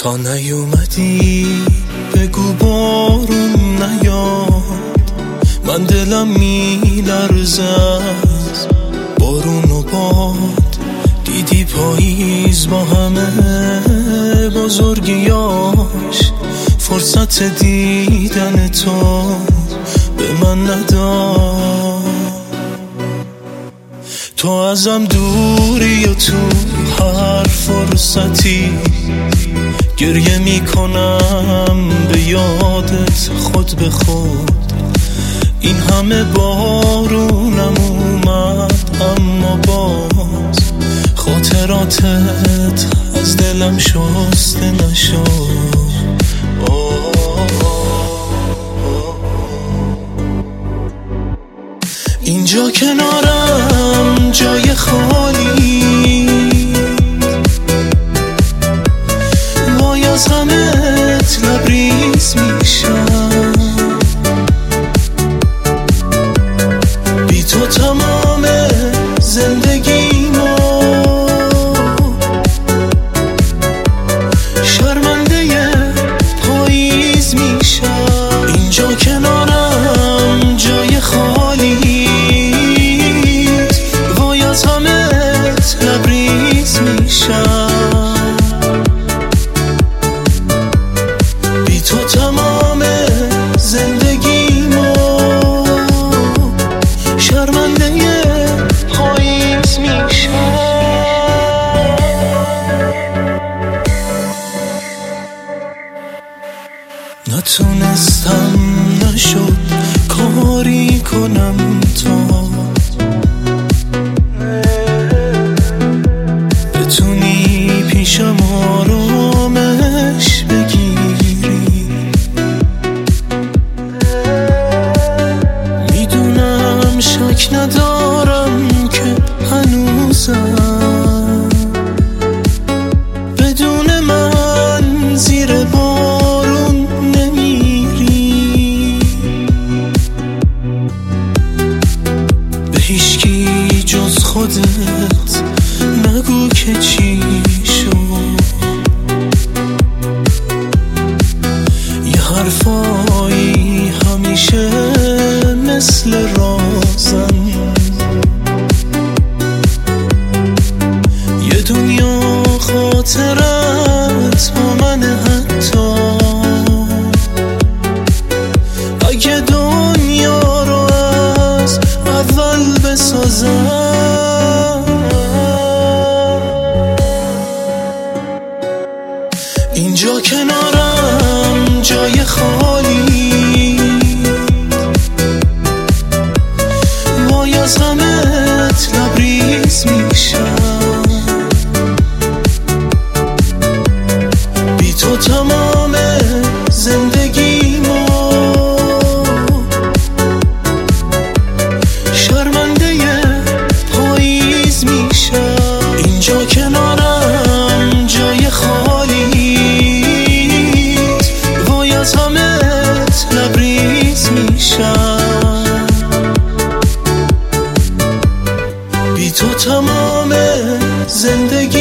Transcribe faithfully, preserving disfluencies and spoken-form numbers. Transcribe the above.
تا نیومدی بگو بارون نیاد، من دلم میلرزه از بارون و باد. دیدی پاییز با همه بزرگیاش، فرصت دیدن تو به من نداد. تو ازم دوری و تو هر فرصتی گریه میکنم به یادت خود به خود. این همه بارونم اومد اما باز خاطراتت از دلم شسته نشد. اینجا کنارم جای خالی، وای از غمت لبریز میشم. بی تو تمام زندگیمو شرمنده پاییز میشم. اینجا کنارم جای خالی، وای از غمت لبریز میشم. بی تو تمام زندگیمو شرمنده پاییز میشم. نتونستم نشد کاری کنم تا بتونی پیشم آرامش بگیری. میدونم شک ندارم که هنوزم بدون من زیر بارون نمیری. به هیچکی جز خودت نگو که چی شد. یه حرفایی همیشه مثل رازن، یه دنیا خاطرت با من. حتی اگه دنیا رو از اول بسازم، اینجا کنارم جای خالی، وای از غمت لبریز میشم. بی تو تمام زندگیمو شرمنده پاییز میشم. اینجا کنارم جای خالی، وای از غمت لبریز میشم. بی تو تمام زندگی